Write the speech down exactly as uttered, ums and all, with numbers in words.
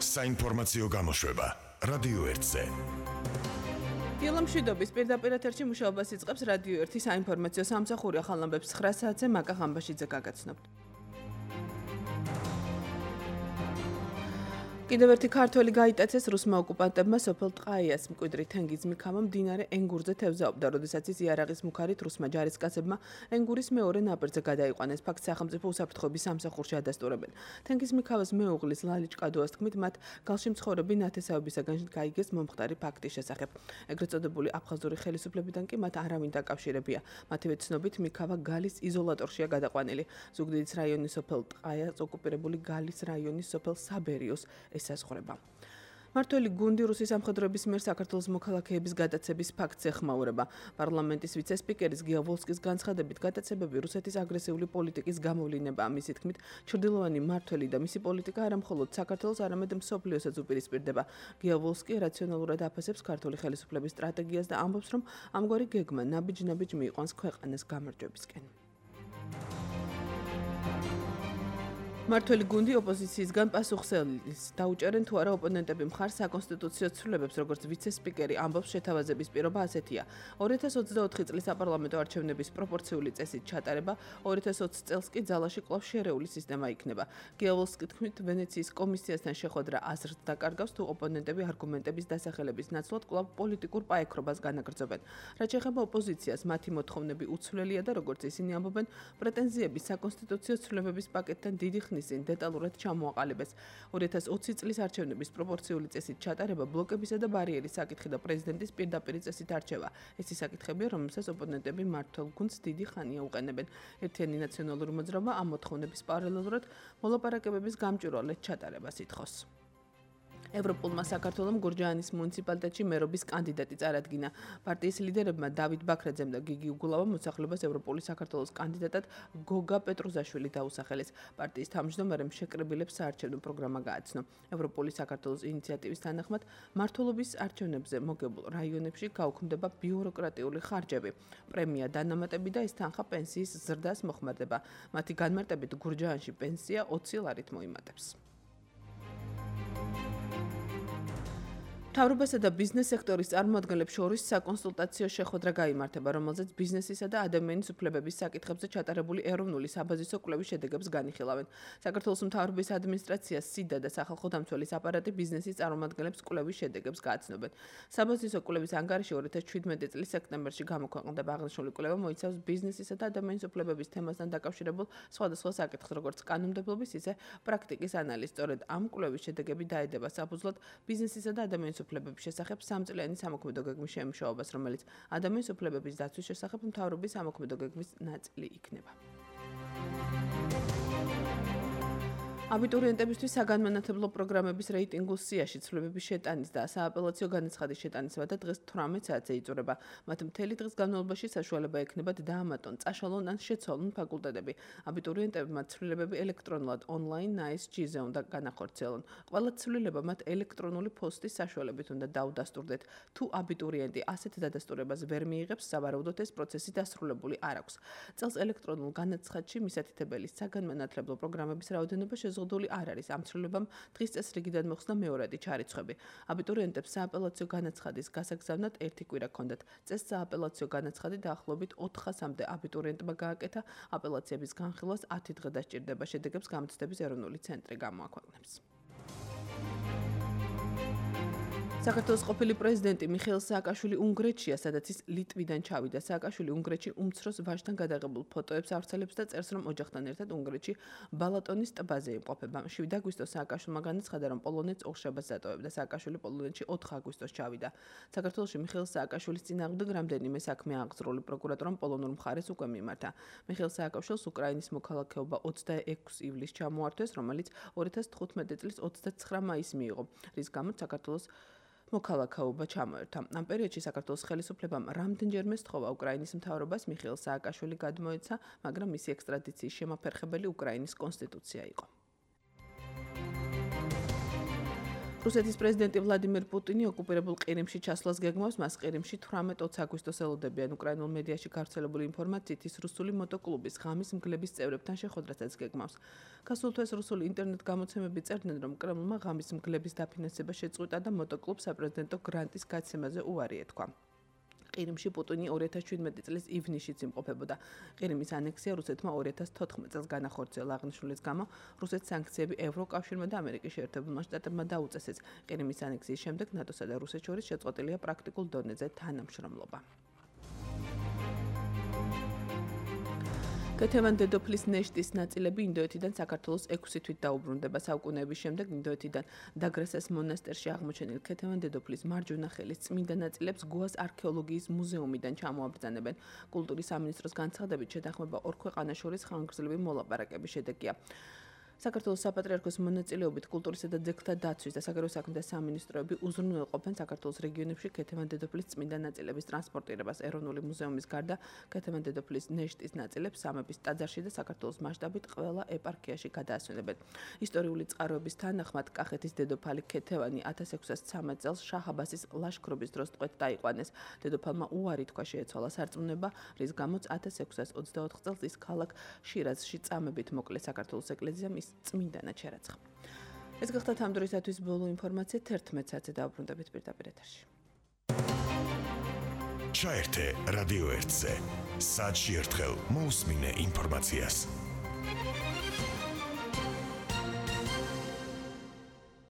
საინფორმაციო გამოშვება რადიო ერთზე. დილამშვიდობის პირდაპირ ეთერში მუშაობას იწყებს რადიო ერთი საინფორმაციო სამსახური ახალ ამბებს ცხრა საათზე მაკა ხამბაშიძე გაგაცნობთ. კიდევ ერთი ქართველი გაიტაცეს რუსმა ოკუპანტებმა სოფელ ტყაიას მკვიდრი თენგიზ მიქამა მდინარე ენგურზე თევზაობდა, როდესაც ის იარაღის მუქარით რუსმა ჯარისკაცებმა ენგურის მეორე ნაპირზე გადაიყვანეს. ფაქტს სახელმწიფო უსაფრთხოების სამსახურში ადასტურებენ. თენგიზ მიქავას მეუღლის ლალიჩ კადუას თქმით, მათ გალში მცხოვრები ნათესაობისაგან გაიგეს მომხდარი ფაქტის შესახებ. ეგრეთ წოდებული აფხაზური ხელისუფლებიდან კი მათ არავინ დაკავშირებია. მათივე ცნობით მიქავა გალის იზოლატორშია გადაყვანილი. ზუგდიდის რაიონის სოფელ ტყაიას ოკუპირებული გალის რაიონის სოფელ საბერიოს ესაზღვრება. მართველი გუნდი რუსის სამხედროების მიერ საქართველოს მოქალაქეების გადაცემის ფაქტს ეხმაურება. პარლამენტის ვიცე-სპიკერის გიავოლსკის განცხადებით, გადაცემები რუსეთის აგრესიული პოლიტიკის გამოვლინებაა. მისი თქმით, ჩრდილოვანი მმართველი და მისი პოლიტიკა არა მხოლოდ საქართველოს, არამედ მსოფლიოსაც უპირისპირდება. გიავოლსკი რაციონალურად აფასებს ქართული ხელისუფლების სტრატეგიას და ამბობს, რომ ამგვარი გეგმა ნაბიჯ-ნაბიჯ მიიყვანს ქვეყანას გამარჯვებისკენ. მართველი გუნდი ოპოზიციისგან პასუხსელს დაუჭერენ თუ არა ოპონენტები მხარს საკონსტიტუციო ცვლილებებს, როგორც ვიცე-სპიკერი ამბობს, შეთავაზების პირობა ასეთია. ორი ათას ოცდაოთხი წლის საპარლამენტო არჩევნების პროპორციული წესით ჩატარება, ორი ათას ოცი წელს კი ძალაში კვლავ შერეული სისტემა იქნება. გიავოლსკის თქმით, ვენეციის კომისიასთან შეხვედრა აზრს დაკარგავს, თუ ოპონენტები არგუმენტების დასახელების ნაცვლად კვლავ პოლიტიკურ პაექრობას განაგრძობენ. რაც შეეხება ოპოზიციას, მათი მოთხოვნები უცვლელია და როგორც ისინი ამბობენ, პრეტენზიები საკონსტიტუციო ცვლილებების პაკეტთან დიდი ისინ დეტალურად ჩამოაყალიბეს. ორი ათას ოცი წლის არჩევნების პროპორციული წესით ჩატარება, ბლოკებისა და ბარიერის საკითხი და პრეზიდენტის პირდაპირ წესით არჩევა. ეს ის საკითხებია, რომელსაც ოპონენტები მმართველ გუნდს დიდი ხანია უყენებენ. ერთიანი ნაციონალური მოძრაობა ამ მოთხოვნების პარალელურად მოლაპარაკებების გამჭვირვალედ ჩატარებას ითხოვს. ევროპულმა საქართველომ გურჯაანის მუნიციპალიტეტში მერობის კანდიდატი წარადგინა. პარტიის ლიდერებმა დავით ბაქრაძემ და გიგი უგულავამ მოსახლებას ევროპული საქართველოს კანდიდატად გოგა პეტრუზაშვილი დაუსახელეს. პარტიის თავმჯდომარემ შეკრებილებს საარჩევნო პროგრამა გააცნო. ევროპული საქართველოს ინიციატივის თანახმად მმართველობის არჩევნებზე მოგებულ რაიონებში გაუქმდება ბიუროკრატიული ხარჯები. პრემია დანამატები და ეს თანხა პენსიის ზრდას მოხმარდება. მათი განმარტებით გურჯაანში პენსია ოცი ლარით მოიმატებს. მთავრობასა და ბიზნეს სექტორის წარმომადგენლებს შორის საკონსულტაციო შეხვედრა გაიმართება, რომელზეც ბიზნესისა და ადამიანის უფლებების საკითხებზე ჩატარებული ეროვნული საბაზისო კვლევის შედეგებს განიხილავენ. საქართველოს მთავრობის ადმინისტრაცია, სიდა და სახალხო დამცველის აპარატი ბიზნესის წარმომადგენლებს კვლევის შედეგებს გააცნობენ. საბაზისო კვლევის ანგარიში ორი ათას ჩვიდმეტი წლის სექტემბერში გამოქვეყნდება. აღნიშნული კვლევა მოიცავს ბიზნესისა და ადამიანის უფლებების თემასთან დაკავშირებულ სხვადასხვა საკითხს, როგორც კანონმდებლობის, ისე პრაქტიკის ანალიზს. სწორედ ამ კვლევის შედეგები დაედება საფუძვლად ბიზნესისა და ადამიანის უფლებების შესახებ სამწლიანი სამოქმედო გეგმის შემუშავებას, რომელიც ადამიანის უფლებების დაცვის შესახებ მთავრობის სამოქმედო გეგმის ნაწილი იქნება. აბიტურიენტებისთვის საგანმანათლებლო პროგრამების რეიტინგულ სიაში ცვლილებების შეტანის და სააპელაციო განაცხადის შეტანის ვადა დღეს თვრამეტ საათზე იწურება. მათ მთელი დღის განმავლობაში საშუალება ექნებათ დაამატონ, წაშალონ ან შეცვალონ ფაკულტეტები. აბიტურიენტებმა ცვლილებები ელექტრონულად ონლაინ ნაესჯ-ზე უნდა განახორციელონ. ყველა ცვლილება მათ ელექტრონული პოსტის საშუალებით უნდა დაუდასტურდეთ. თუ აბიტურიენტი ასეთ დადასტურებას ვერ მიიღებს, სავარაუდოდ ეს პროცესი დასრულებული არ აქვს. წელს ელექტრონულ განაცხადში მისათითებელი საგანმანათლებლო პროგრამების რაოდენობა შეზღუდული არ არის. ამ ცვლილებამ დღის წესრიგიდან მოხსნა მეორადი ჩარიცხვები. აბიტურიენტებს სააპელაციო განაცხადის გასაგზავნად ერთი კვირა ჰქონდათ. წესს სააპელაციო განაცხადი დაახლოებით ოთხასამდე აბიტურიენტმა გააკეთა. აპელაციების განხილვას ათი დღე დასჭირდება. შედეგებს გამოცდების ეროვნული ცენტრი გამოაქვეყნებს. საქართველოს ყოფილი პრეზიდენტი მიხეილ სააკაშვილი უნგრეთშია, სადაც ის ლიტვიდან ჩავიდა. სააკაშვილი უნგრეთში უმცროს ვაჟთან გადაღებულ ფოტოებს ავრცელებს და წერს, რომ ოჯახთან ერთად უნგრეთში ბალატონის ტბაზე იმყოფება. შვიდ აგვისტოს სააკაშვილმა განაცხადა, რომ პოლონეთს ოხშაბას ატოვებდა. სააკაშვილი პოლონეთში ოთხ აგვისტოს ჩავიდა. საქართველოში მიხეილ სააკაშვილის წინააღმდეგ რამდენიმე საქმე აღძრული პროკურატურამ პოლონურ მხარეს უკვე მიმართა. მიხეილ სააკაშვილს უკრაინის მოქალაქეობა ოცდაექვსი ივლისს ჩამოართვეს, რომელიც ორი ათას თხუთმეტი წლის ოცდაცხრა მაისს მიიღო, რის გამოც საქართველოს მოქალაქეობა ჩამოერთვა. ამ პერიოდში საქართველოს ხელისუფლებამ რამდენჯერმე სთხოვა უკრაინის მთავრობას, მიხეილ სააკაშვილი გადმოეცა, მაგრამ მისი ექსტრადიციის შემაფერხებელი უკრაინის კონსტიტუცია იყო. რუსეთის პრეზიდენტი ვლადიმირ პუტინი ოკუპირებულ ყირიმში ჩასვლას გეგმავს. მას ყირიმში თვრამეტ აგვისტოს ელოდებიან. უკრაინულ მედიაში გავრცელებული ინფორმაციით ის რუსული მოტოკლუბის ღამის მგლების წევრებთან შეხვედრასაც გეგმავს. გასულ თვეს რუსული ინტერნეტ გამოცემები წერდნენ, რომ კრემლმა ღამის მგლების დაფინანსება შეწყვიტა და მოტოკლუბ საპრეზიდენტო გრანტის გაცემაზე უარი ეთქვა. ყირიმში პუტინი ორი ათას შვიდმეტი წლის ივნისშიც იმყოფებოდა. ყირიმის ანექსია რუსეთმა ორი ათას თოთხმეტ წელს განახორციელა. აღნიშნულის გამო რუსეთს სანქციები ევროკავშირმა და ამერიკის შეერთებულმა შტატებმა დაუწესეს. ყირიმის ანექსიის შემდეგ ნატოსა და რუსეთს შორის შეწყვეტილია პრაქტიკულ დონეზე თანამშრომლობა. კეთევან დედოფლის ნეშტის ნაწილები ინდოეთიდან საქართველოს ექვსი თვით დაუბრუნდება. საუკუნეების შემდეგ ინდოეთიდან დაგრესეს მონასტერში აღმოჩენილ კეთევან დედოფლის მარჯვენა ხელის წმინდა ნაწილებს გოას არქეოლოგიის მუზეუმიდან ჩამოაბრძანებენ. კულტურის სამინისტროს განცხადებით შეთანხმება ორ ქვეყანას შორის ხანგრძლივი მოლაპარაკების შედეგია. საქართველოს საპატრიარქოს მონაწილეობით კულტურისა და ძეგლთა დაცვის და საგარეო საქმეთა სამინისტროები უზრუნველყოფენ საქართველოს რეგიონებში კეთევან დედოფლის წმინდა ნაწილების ტრანსპორტირებას. ეროვნული მუზეუმის გარდა კეთევან დედოფლის ნეშტის ნაწილებს სამების ტაძარში და საქართველოს მასშტაბით ყველა ეპარქიაში გადაასვენებენ. ისტორიული წყაროების თანახმად კახეთის დედოფალი ქეთევანი ათას ექვსას ცხრამეტ წელს შაჰ აბასის ლაშქრობის დროს ტყვედ დაიყვანეს. დედოფალმა უარი თქვა შეეცვალა სარწმუნება, რის გამოც ათას ექვსას ოცდაოთხ წელს ის ქალაქ შირაზში წამებით მოკლეს. საქართველოს ეკლესიამ წმინდანად შერაცხა. ეს გახდა ამ დროისათვის ბოლო ინფორმაცია. თერთმეტ საათზე დავბრუნდებით პირდაპირ ეთერში. ჩაერთე რადიო ერთზე. საათში ერთხელ მოусმინე ინფორმაციას.